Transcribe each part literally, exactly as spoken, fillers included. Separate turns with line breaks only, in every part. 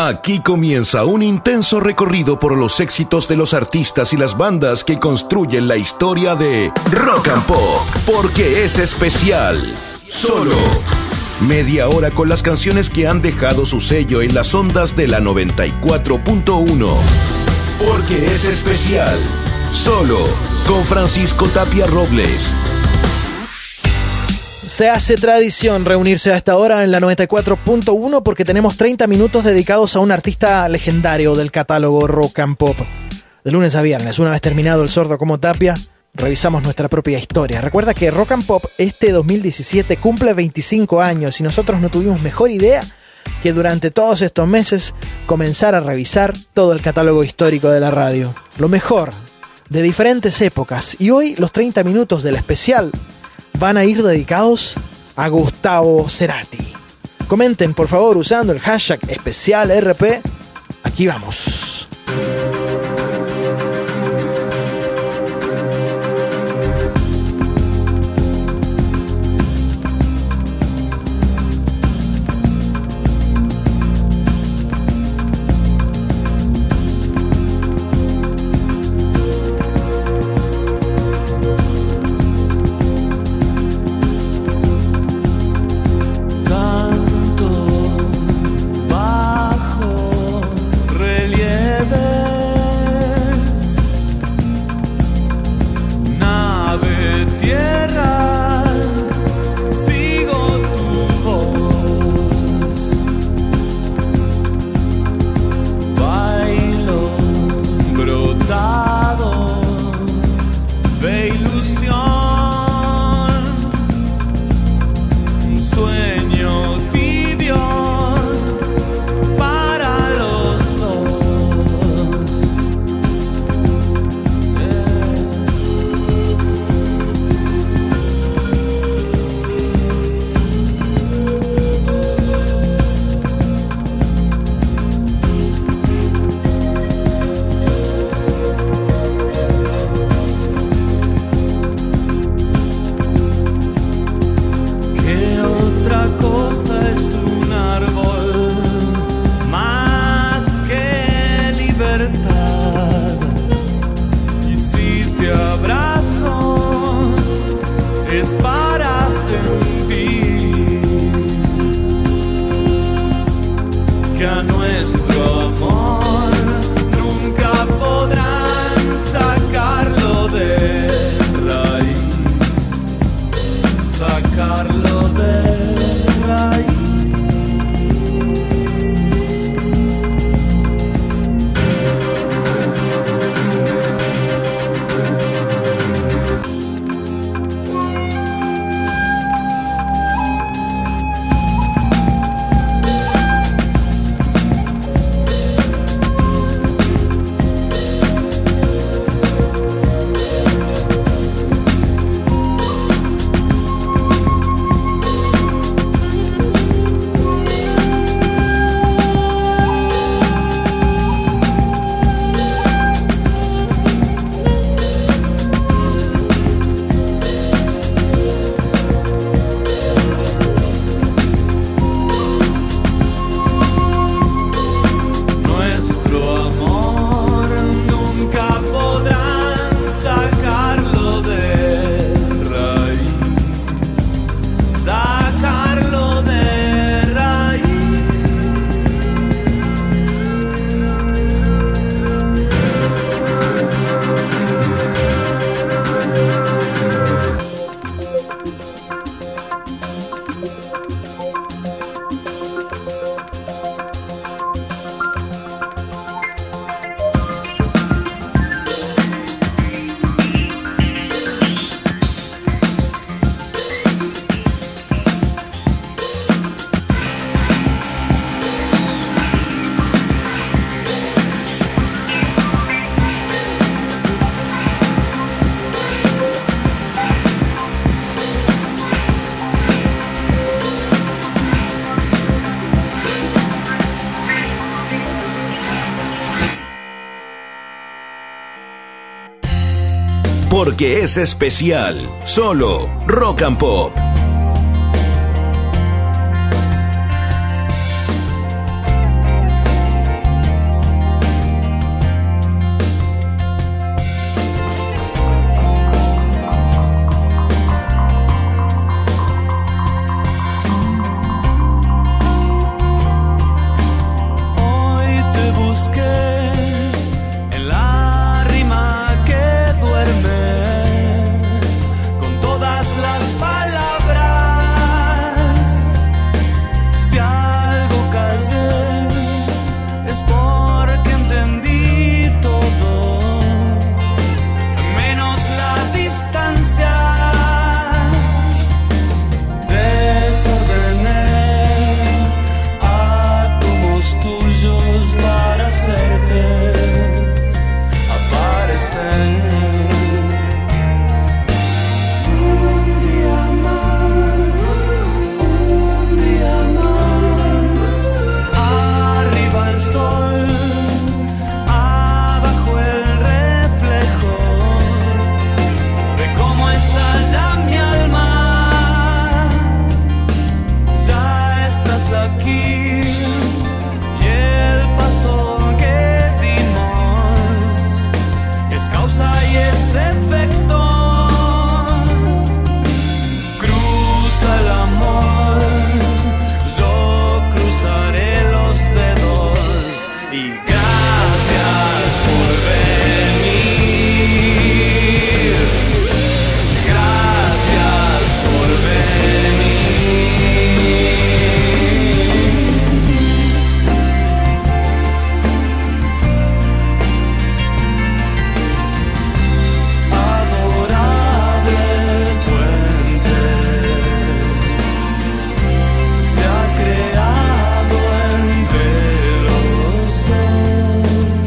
Aquí comienza un intenso recorrido por los éxitos de los artistas y las bandas que construyen la historia de Rock and Pop, porque es especial. Solo media hora con las canciones que han dejado su sello en las ondas de la noventa y cuatro punto uno. Porque es especial. Solo con Francisco Tapia Robles.
Se hace tradición reunirse a esta hora en la noventa y cuatro punto uno porque tenemos treinta minutos dedicados a un artista legendario del catálogo Rock and Pop. De lunes a viernes, una vez terminado El Sordo como Tapia, revisamos nuestra propia historia. Recuerda que Rock and Pop este dos mil diecisiete cumple veinticinco años y nosotros no tuvimos mejor idea que durante todos estos meses comenzar a revisar todo el catálogo histórico de la radio. Lo mejor de diferentes épocas. Y hoy los treinta minutos del especial van a ir dedicados a Gustavo Cerati. Comenten por favor usando el hashtag especial R P. Aquí vamos.
Porque es especial. Solo Rock and Pop.
y gracias por venir, gracias por venir. Adorable puente se ha creado entre los dos.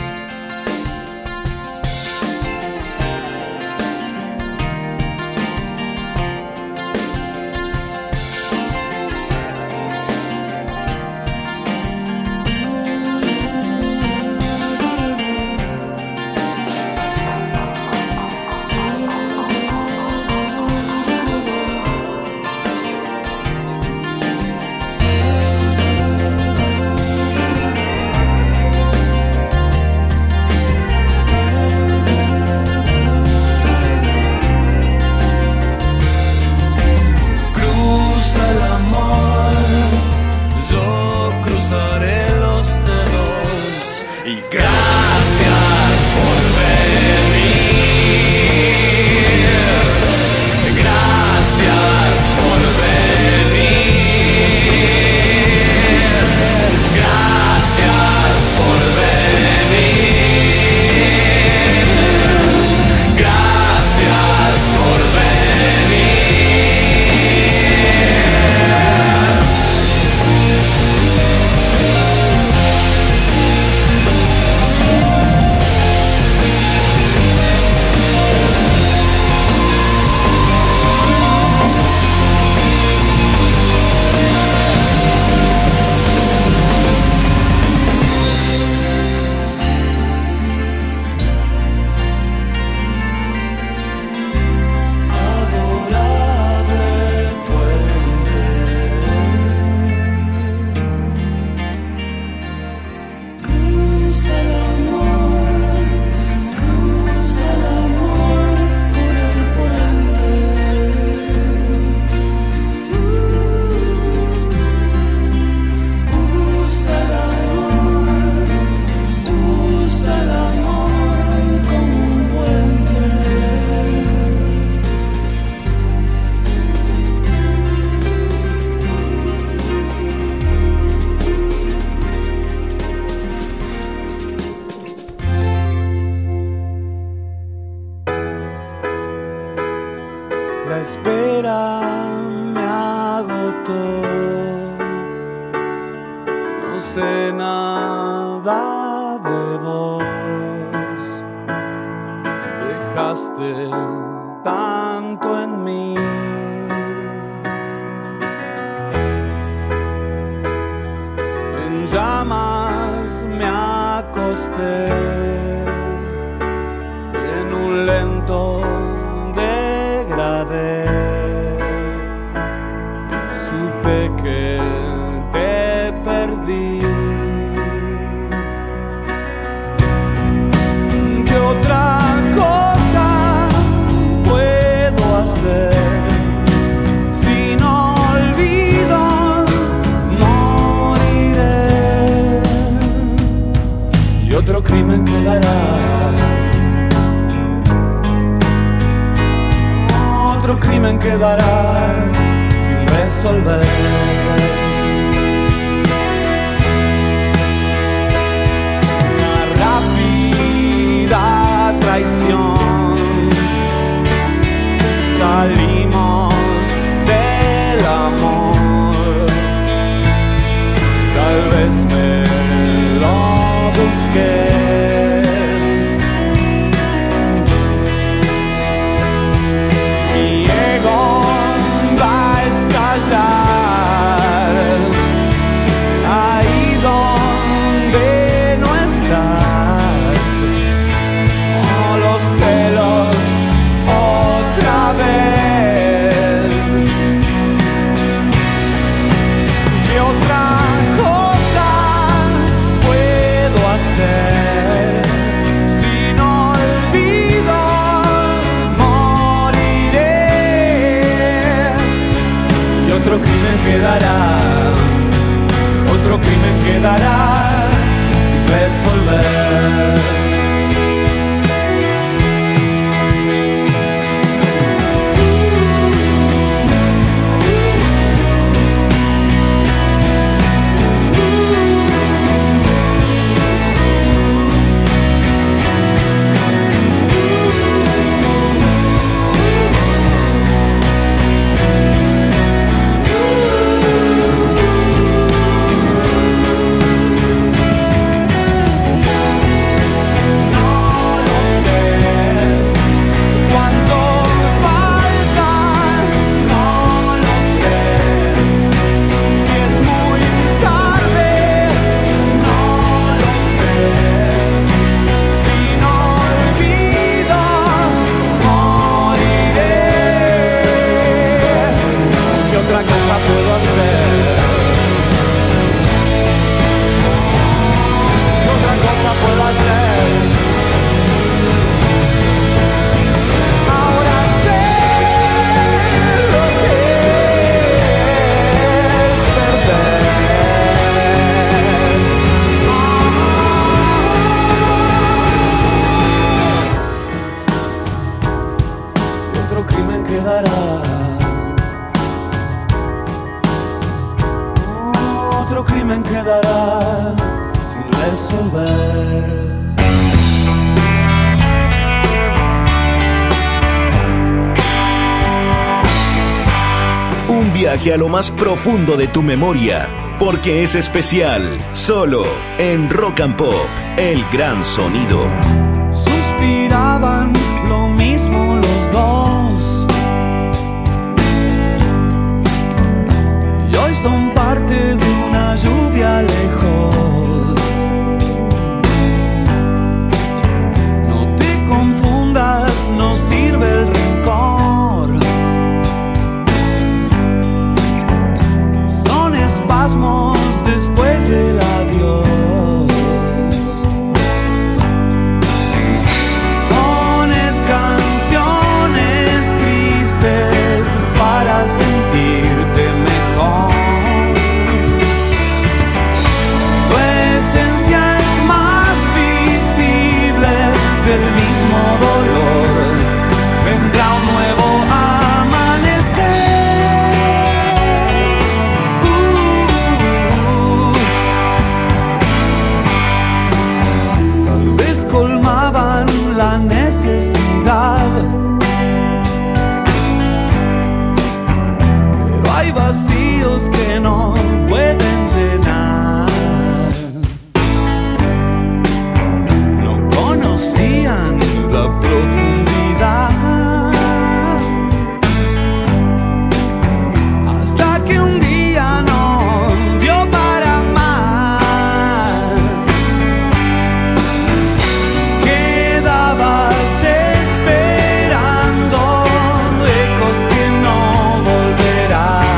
Cruza el amor, yo cruzaré los dedos y gracias por venir, gracias por venir, gracias por venir, gracias por venir. Adorable puente, cruza el amor, cruza el amor por el puente. Usa el amor, usa el amor como un puente. La espera me agotó, no sé nada de vos, dejaste tanto en mí. En llamas me acosté, en un lento degradé, supe que te perdí. ¿Qué otra cosa puedo hacer? Si no olvido, moriré y otro crimen quedará. Otro crimen quedará sin resolver. Una rápida traición. Salimos del amor. Tal vez me lo busqué. Mi ego va a estallar.
viaje a lo más profundo de tu memoria, porque es especial, solo en Rock and Pop, el gran sonido.
Suspiraban lo mismo los dos, y hoy son parte de una lluvia lejos. No te confundas, no sirve el rencor. Son espasmos después del adiós. Para sentirte mejor, tu esencia es más visible del mismo dolor. Vendrá un nuevo amanecer. Uh, tal vez colmaban la necesidad. Hay vacíos que no pueden llenar. No conocían la profundidad hasta que un día no dio para más. Quedabas esperando ecos que no volverán.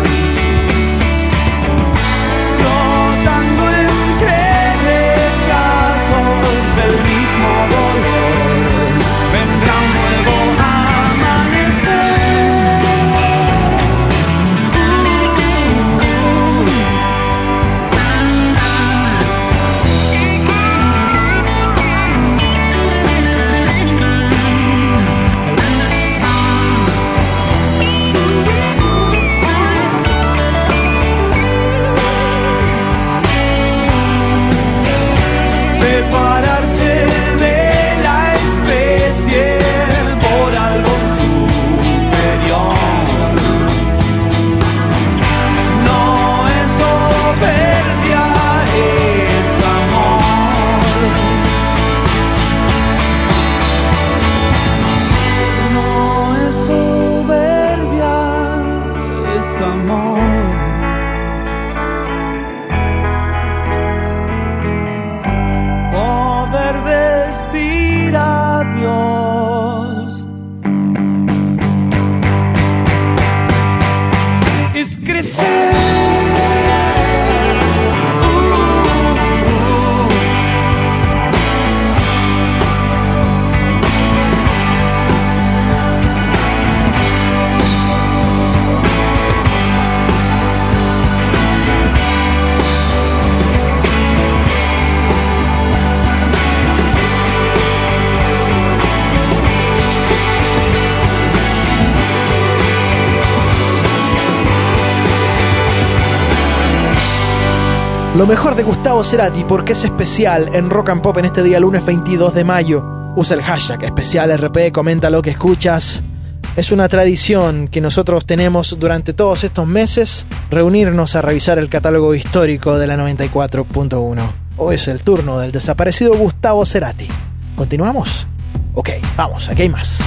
Lo mejor de Gustavo Cerati, porque es especial en Rock and Pop en este día lunes veintidós de mayo. Usa el hashtag especial R P, comenta lo que escuchas. Es una tradición que nosotros tenemos durante todos estos meses, reunirnos a revisar el catálogo histórico de la noventa y cuatro punto uno. Hoy es el turno del desaparecido Gustavo Cerati. ¿Continuamos? Ok, vamos, aquí hay más.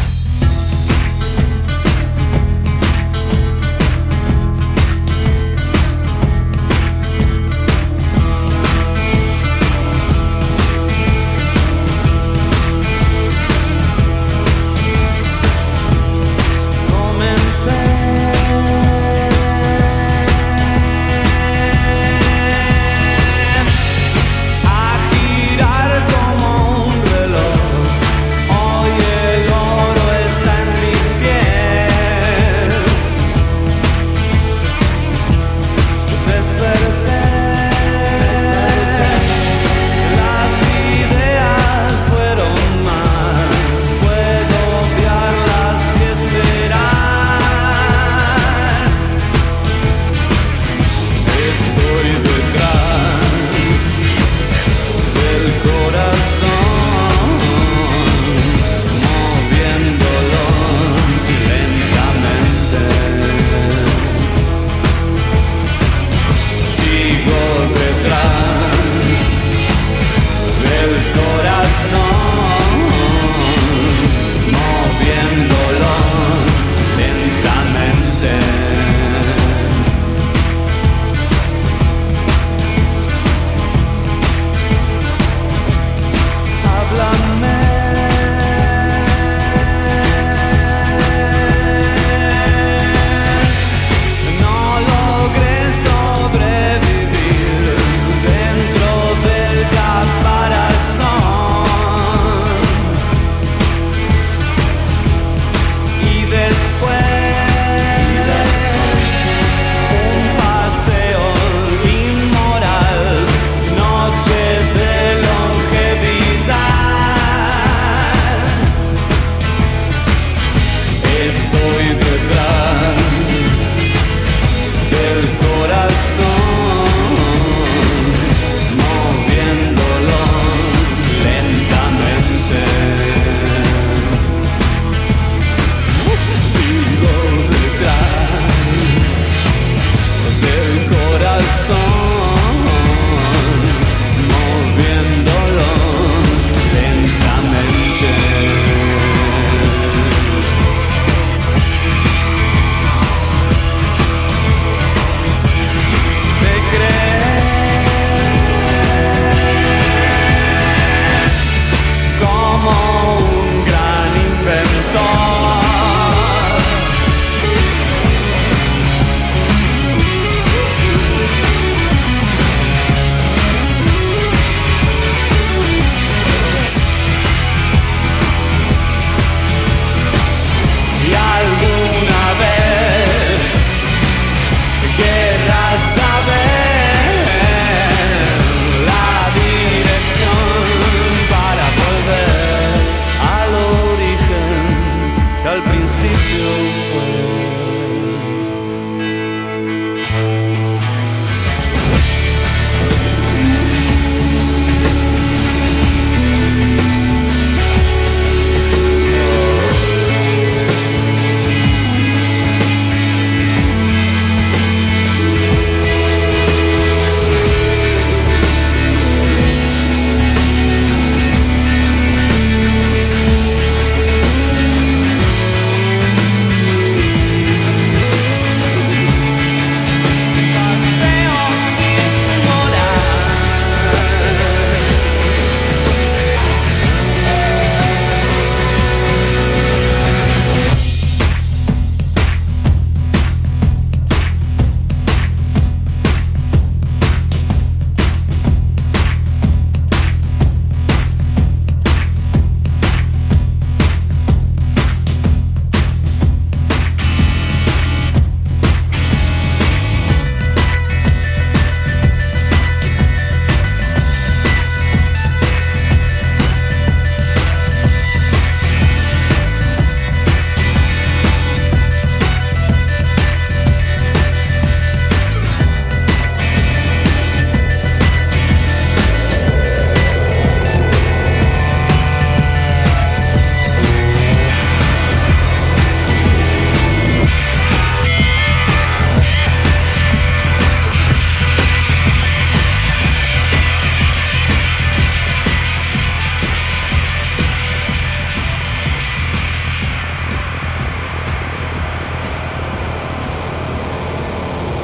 A girar como un reloj, hoy el oro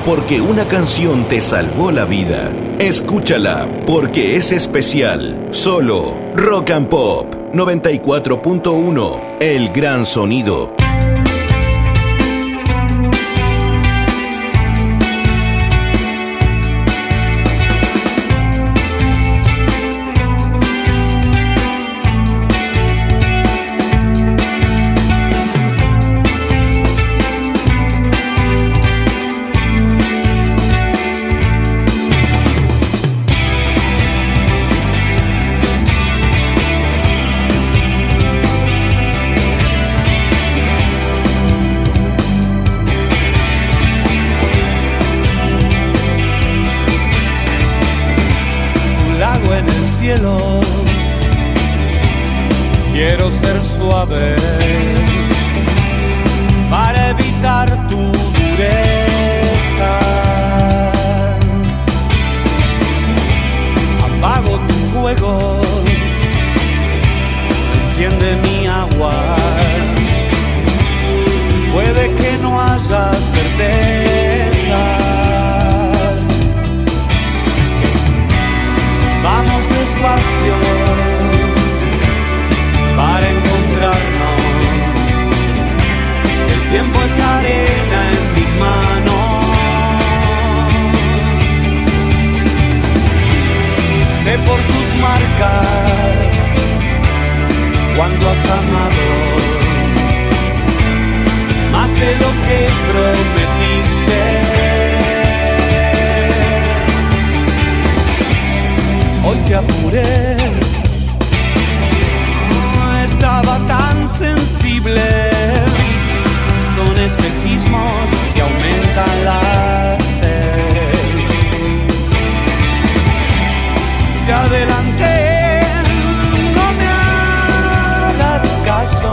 porque una canción te salvó la vida. Escúchala porque es especial. Solo Rock and Pop noventa y cuatro punto uno, el gran sonido.
Quiero ser suave para evitar tu dureza. Apago tu fuego, enciende mi agua. Puede que no haya certezas. Vamos despacio para encontrarnos. El tiempo es arena en mis manos. Sé por tus marcas cuando has amado más de lo que prometiste. Hoy te apuré, estaba tan sensible. Son espejismos que aumentan la sed. Si adelanté, no me hagas caso.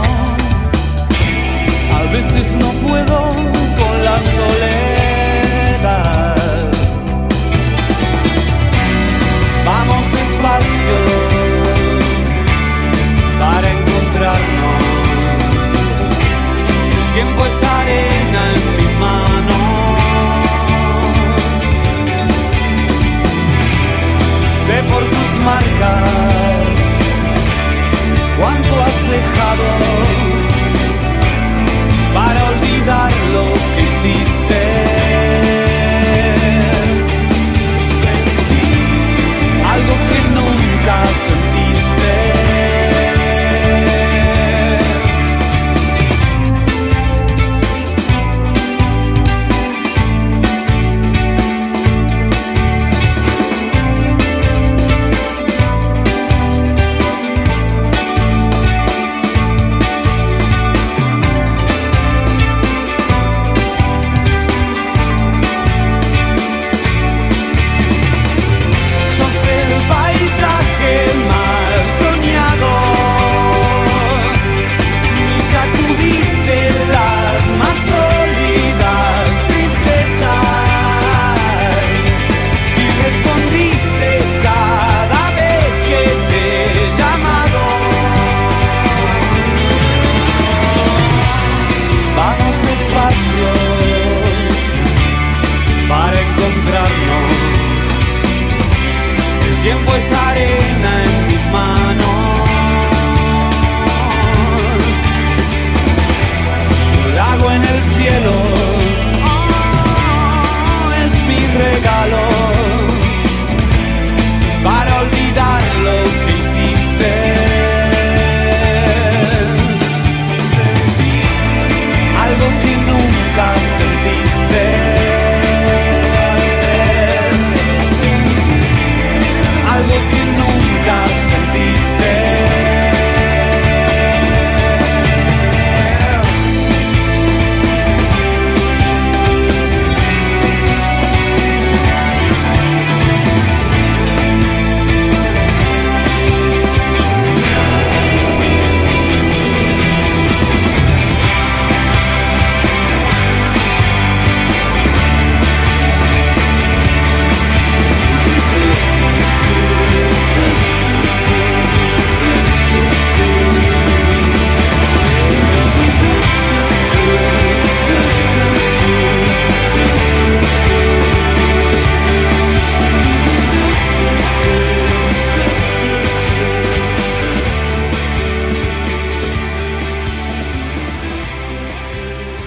A veces no puedo con la soledad. Vamos despacio para encontrarnos. El tiempo es arena en mis manos. Sé por tus marcas cuánto has dejado para olvidar lo que hiciste. Sentí algo que nunca sentiste. Para encontrarnos, el tiempo es arena en mis manos. El lago en el cielo, oh, es mi regalo para olvidar lo que hiciste. Sentí algo que nunca sentiste. Algo que no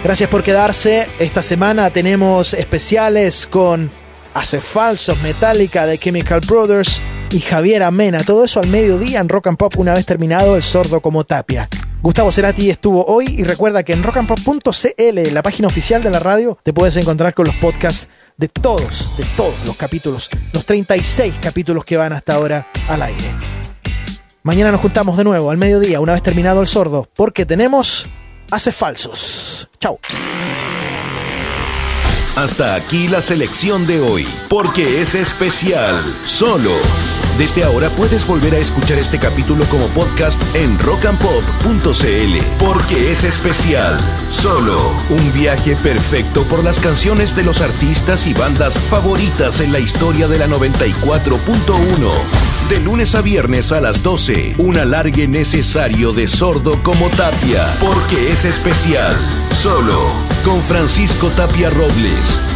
Gracias por quedarse. Esta semana tenemos especiales con Hace Falsos, Metallica, The Chemical Brothers y Javier Amena. Todo eso al mediodía en Rock and Pop una vez terminado El Sordo como Tapia. Gustavo Cerati estuvo hoy y recuerda que en rock and pop punto c l, la página oficial de la radio, te puedes encontrar con los podcasts de todos, de todos los capítulos, los treinta y seis capítulos que van hasta ahora al aire. Mañana nos juntamos de nuevo al mediodía una vez terminado El Sordo, porque tenemos Hace Falsos. Chau.
Hasta aquí la selección de hoy, porque es especial, solo. Desde ahora puedes volver a escuchar este capítulo como podcast en rock and pop punto c l, porque es especial, solo. Un viaje perfecto por las canciones de los artistas y bandas favoritas en la historia de la noventa y cuatro punto uno. De lunes a viernes a las doce, un alargue necesario de Sordo como Tapia, porque es especial, solo. Con Francisco Tapia Robles.